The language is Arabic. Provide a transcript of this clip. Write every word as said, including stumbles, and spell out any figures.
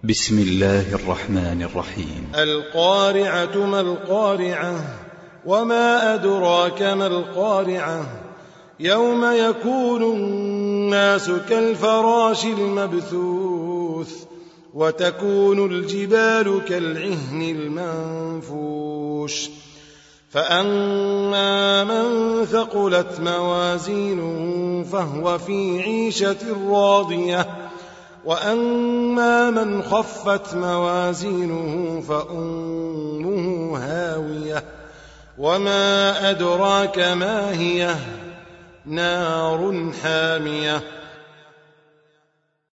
بسم الله الرحمن الرحيم. القارعة ما القارعة وما أدراك ما القارعة يوم يكون الناس كالفراش المبثوث وتكون الجبال كالعهن المنفوش فأما من ثقلت موازينه فهو في عيشة راضية وأما من خفت موازينه فأمه هاوية وما أدراك ما هي نار حامية